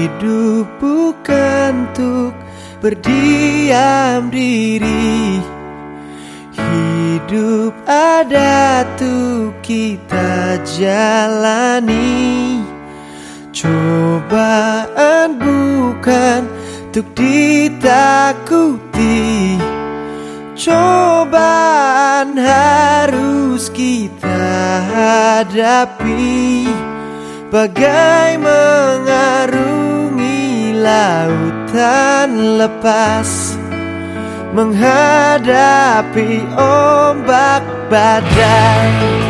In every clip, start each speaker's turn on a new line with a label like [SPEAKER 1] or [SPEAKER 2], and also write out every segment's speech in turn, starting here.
[SPEAKER 1] Hidup bukan untuk berdiam diri. Hidup ada tuh kita jalani. Cobaan bukan untuk ditakuti. Cobaan harus kita hadapi. Bagai mengarungi lautan lepas, menghadapi ombak badai.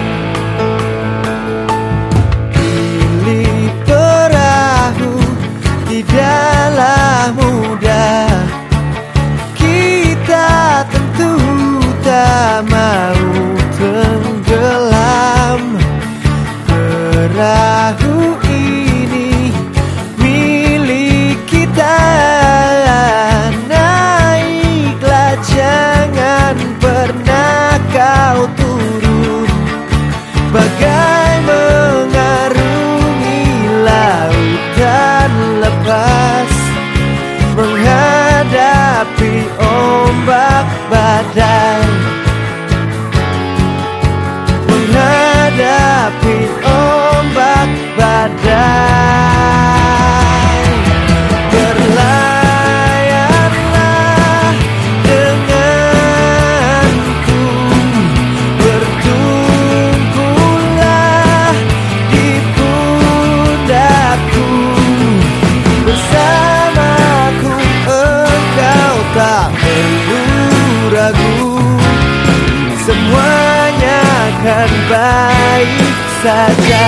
[SPEAKER 1] Pilih perahu tidaklah mudah. Kita tentu tak mau tenggelam. Perahu ini milik kita. Naiklah, jangan pernah kau turun. Bagai mengarungi lautan lepas, menghadapi ombak badai. Menghadapi ombak badai. Berlayarlah denganku, bertumpulah di pundakku. Bersamaku engkau tak perlu ragu. Semuanya akan baik saja.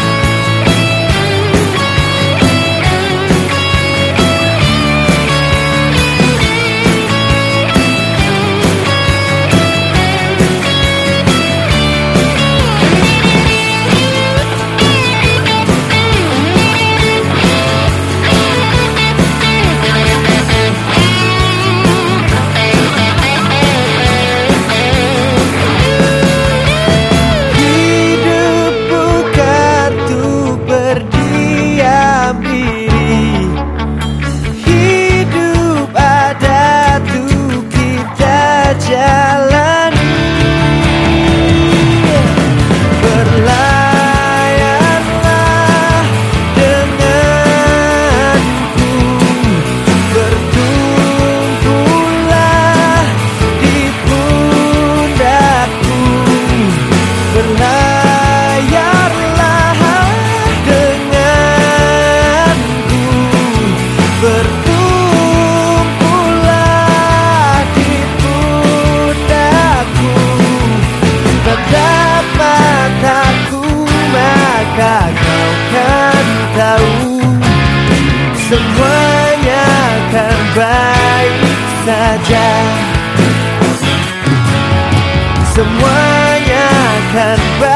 [SPEAKER 1] Semuanya akan baik saja. Semuanya akan baik.